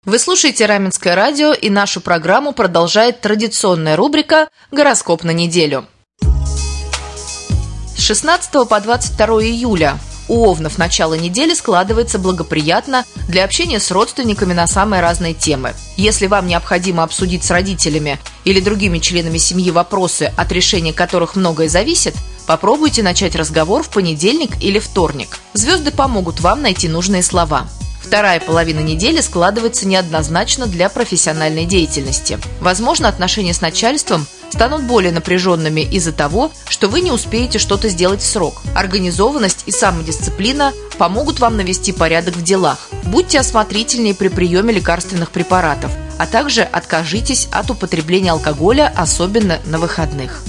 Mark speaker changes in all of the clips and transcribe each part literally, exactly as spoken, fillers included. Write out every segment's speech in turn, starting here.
Speaker 1: Вы слушаете Раменское радио, и нашу программу продолжает традиционная рубрика «Гороскоп на неделю». С шестнадцатого по двадцать второе июля у овнов начало недели складывается благоприятно для общения с родственниками на самые разные темы. Если вам необходимо обсудить с родителями или другими членами семьи вопросы, от решения которых многое зависит, попробуйте начать разговор в понедельник или вторник. Звезды помогут вам найти нужные слова. Вторая половина недели складывается неоднозначно для профессиональной деятельности. Возможно, отношения с начальством станут более напряженными из-за того, что вы не успеете что-то сделать в срок. Организованность и самодисциплина помогут вам навести порядок в делах. Будьте осмотрительнее при приеме лекарственных препаратов, а также откажитесь от употребления алкоголя, особенно на выходных.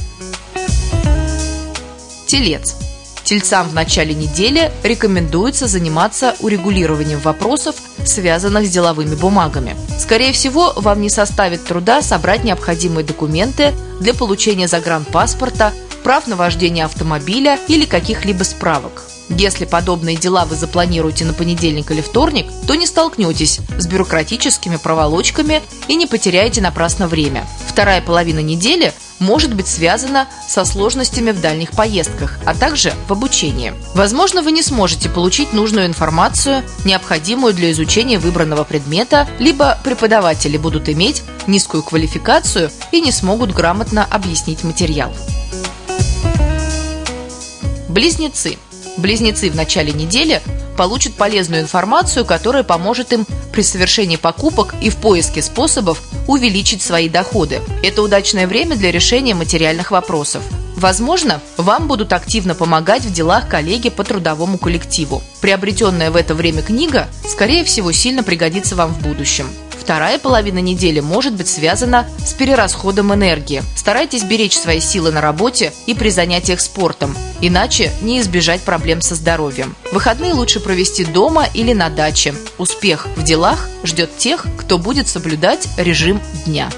Speaker 1: Телец. Тельцам в начале недели рекомендуется заниматься урегулированием вопросов, связанных с деловыми бумагами. Скорее всего, вам не составит труда собрать необходимые документы для получения загранпаспорта, прав на вождение автомобиля или каких-либо справок. Если подобные дела вы запланируете на понедельник или вторник, то не столкнетесь с бюрократическими проволочками и не потеряете напрасно время. Вторая половина недели может быть связана со сложностями в дальних поездках, а также в обучении. Возможно, вы не сможете получить нужную информацию, необходимую для изучения выбранного предмета, либо преподаватели будут иметь низкую квалификацию и не смогут грамотно объяснить материал. Близнецы. Близнецы в начале недели получат полезную информацию, которая поможет им при совершении покупок и в поиске способов увеличить свои доходы. Это удачное время для решения материальных вопросов. Возможно, вам будут активно помогать в делах коллеги по трудовому коллективу. Приобретенная в это время книга, скорее всего, сильно пригодится вам в будущем. Вторая половина недели может быть связана с перерасходом энергии. Старайтесь беречь свои силы на работе и при занятиях спортом, иначе не избежать проблем со здоровьем. Выходные лучше провести дома или на даче. Успех в делах ждет тех, кто будет соблюдать режим дня.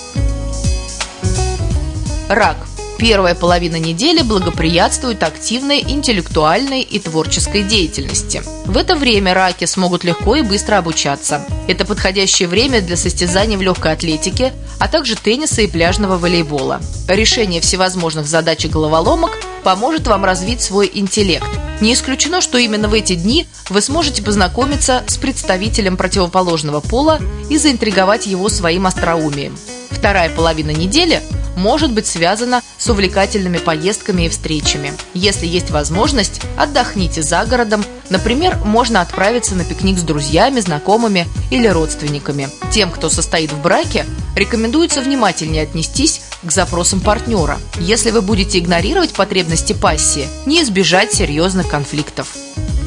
Speaker 1: Рак. Первая половина недели благоприятствует активной интеллектуальной и творческой деятельности. В это время раки смогут легко и быстро обучаться. Это подходящее время для состязаний в легкой атлетике, а также тенниса и пляжного волейбола. Решение всевозможных задач и головоломок поможет вам развить свой интеллект. Не исключено, что именно в эти дни вы сможете познакомиться с представителем противоположного пола и заинтриговать его своим остроумием. Вторая половина недели может быть связана с увлекательными поездками и встречами. Если есть возможность, отдохните за городом. Например, можно отправиться на пикник с друзьями, знакомыми или родственниками. Тем, кто состоит в браке, рекомендуется внимательнее отнестись к запросам партнера. Если вы будете игнорировать потребности пассии, не избежать серьезных конфликтов.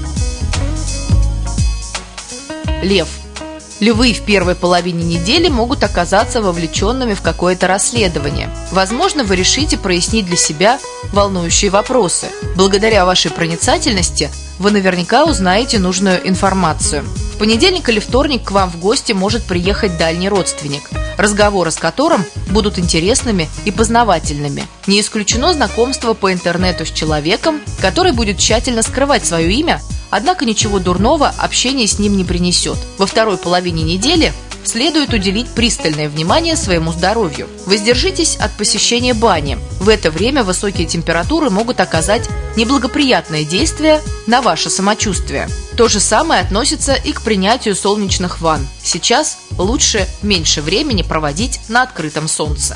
Speaker 1: Лев. Львы в первой половине недели могут оказаться вовлеченными в какое-то расследование. Возможно, вы решите прояснить для себя волнующие вопросы. Благодаря вашей проницательности вы наверняка узнаете нужную информацию. В понедельник или вторник к вам в гости может приехать дальний родственник, разговоры с которым будут интересными и познавательными. Не исключено знакомство по интернету с человеком, который будет тщательно скрывать свое имя, однако ничего дурного общение с ним не принесет. Во второй половине недели следует уделить пристальное внимание своему здоровью. Воздержитесь от посещения бани. В это время высокие температуры могут оказать неблагоприятное действие на ваше самочувствие. То же самое относится и к принятию солнечных ванн. Сейчас лучше меньше времени проводить на открытом солнце.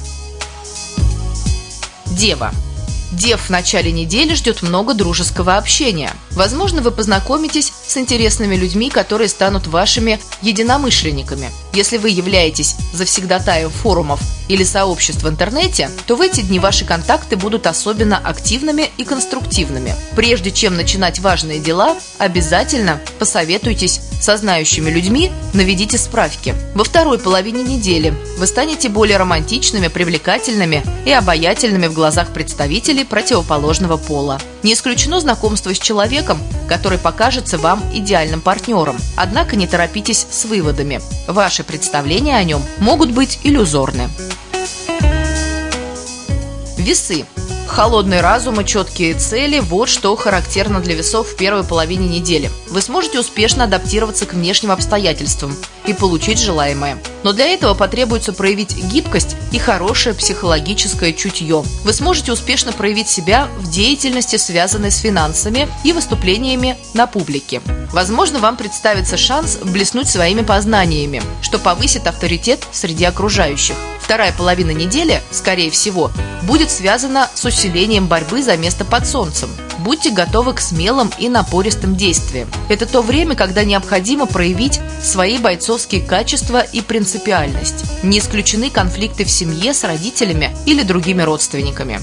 Speaker 1: Дева. Дев в начале недели ждет много дружеского общения. Возможно, вы познакомитесь с интересными людьми, которые станут вашими единомышленниками. Если вы являетесь завсегдатаем форумов или сообществ в интернете, то в эти дни ваши контакты будут особенно активными и конструктивными. Прежде чем начинать важные дела, обязательно посоветуйтесь со знающими людьми, наведите справки. Во второй половине недели вы станете более романтичными, привлекательными и обаятельными в глазах представителей противоположного пола. Не исключено знакомство с человеком, который покажется вам идеальным партнером. Однако не торопитесь с выводами. Ваши представления о нем могут быть иллюзорны. Весы. Холодный разум и четкие цели – вот что характерно для весов в первой половине недели. Вы сможете успешно адаптироваться к внешним обстоятельствам и получить желаемое. Но для этого потребуется проявить гибкость и хорошее психологическое чутье. Вы сможете успешно проявить себя в деятельности, связанной с финансами и выступлениями на публике. Возможно, вам представится шанс блеснуть своими познаниями, что повысит авторитет среди окружающих. Вторая половина недели, скорее всего, будет связана с усилением борьбы за место под солнцем. Будьте готовы к смелым и напористым действиям. Это то время, когда необходимо проявить свои бойцовские качества и принципиальность. Не исключены конфликты в семье с родителями или другими родственниками.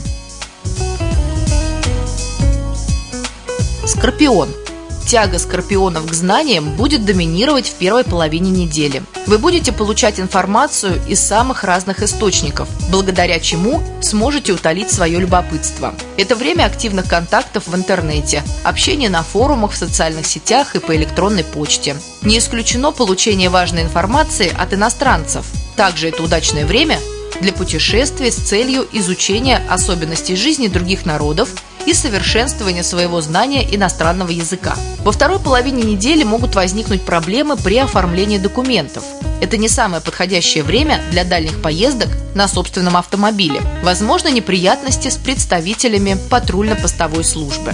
Speaker 1: Скорпион. Тяга скорпионов к знаниям будет доминировать в первой половине недели. Вы будете получать информацию из самых разных источников, благодаря чему сможете утолить свое любопытство. Это время активных контактов в интернете, общения на форумах, в социальных сетях и по электронной почте. Не исключено получение важной информации от иностранцев. Также это удачное время для путешествий с целью изучения особенностей жизни других народов и совершенствования своего знания иностранного языка. Во второй половине недели могут возникнуть проблемы при оформлении документов. Это не самое подходящее время для дальних поездок на собственном автомобиле. Возможны неприятности с представителями патрульно-постовой службы.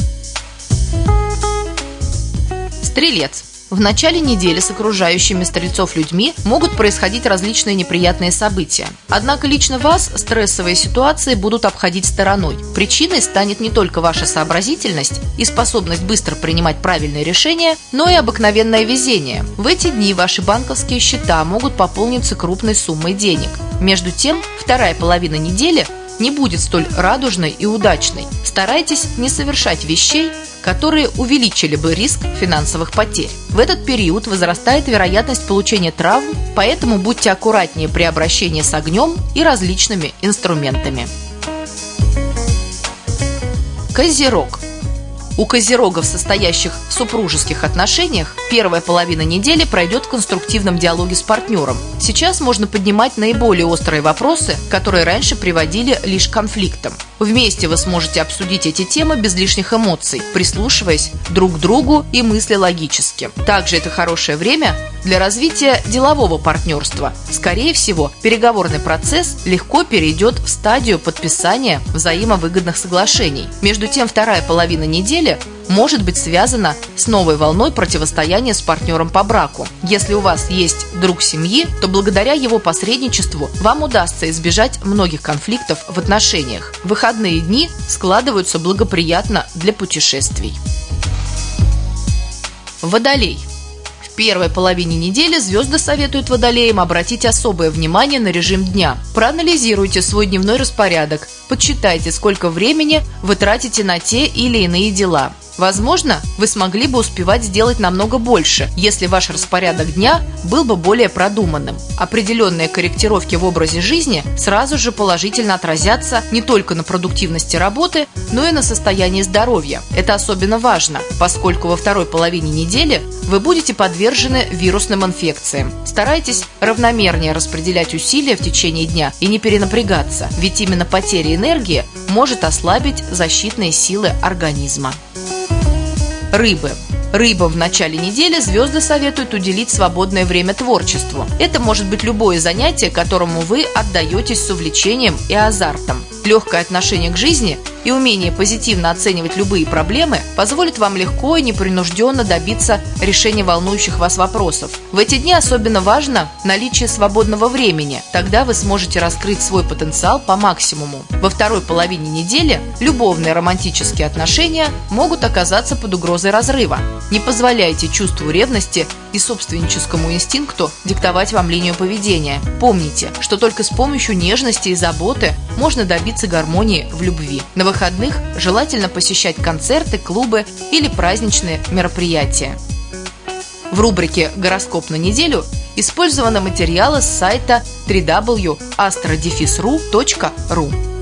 Speaker 1: Стрелец. В начале недели с окружающими стрельцов людьми могут происходить различные неприятные события. Однако лично вас стрессовые ситуации будут обходить стороной. Причиной станет не только ваша сообразительность и способность быстро принимать правильные решения, но и обыкновенное везение. В эти дни ваши банковские счета могут пополниться крупной суммой денег. Между тем, вторая половина недели не будет столь радужной и удачной. Старайтесь не совершать вещей, которые увеличили бы риск финансовых потерь. В этот период возрастает вероятность получения травм, поэтому будьте аккуратнее при обращении с огнем и различными инструментами. Козерог. У козерогов, состоящих в супружеских отношениях, первая половина недели пройдет в конструктивном диалоге с партнером. Сейчас можно поднимать наиболее острые вопросы, которые раньше приводили лишь к конфликтам. Вместе вы сможете обсудить эти темы без лишних эмоций, прислушиваясь друг к другу и мысля логически. Также это хорошее время для развития делового партнерства. Скорее всего, переговорный процесс легко перейдет в стадию подписания взаимовыгодных соглашений. Между тем, вторая половина недели может быть связана с новой волной противостояния с партнером по браку. Если у вас есть друг семьи, то благодаря его посредничеству вам удастся избежать многих конфликтов в отношениях. Выходные дни складываются благоприятно для путешествий. Водолей. В первой половине недели звезды советуют водолеям обратить особое внимание на режим дня. Проанализируйте свой дневной распорядок, подсчитайте, сколько времени вы тратите на те или иные дела. Возможно, вы смогли бы успевать сделать намного больше, если ваш распорядок дня был бы более продуманным. Определенные корректировки в образе жизни сразу же положительно отразятся не только на продуктивности работы, но и на состоянии здоровья. Это особенно важно, поскольку во второй половине недели вы будете подвержены вирусным инфекциям. Старайтесь равномернее распределять усилия в течение дня и не перенапрягаться, ведь именно потеря энергии может ослабить защитные силы организма. Рыбы. Рыбам в начале недели звезды советуют уделить свободное время творчеству. Это может быть любое занятие, которому вы отдаетесь с увлечением и азартом. Легкое отношение к жизни и умение позитивно оценивать любые проблемы позволит вам легко и непринужденно добиться решения волнующих вас вопросов. В эти дни особенно важно наличие свободного времени. Тогда вы сможете раскрыть свой потенциал по максимуму. Во второй половине недели любовные романтические отношения могут оказаться под угрозой разрыва. Не позволяйте чувству ревности и собственническому инстинкту диктовать вам линию поведения. Помните, что только с помощью нежности и заботы можно добиться гармонии в любви. На выходных желательно посещать концерты, клубы или праздничные мероприятия. В рубрике «Гороскоп на неделю» использованы материалы с сайта дабл ю дабл ю дабл ю точка астро дефис ру точка ру.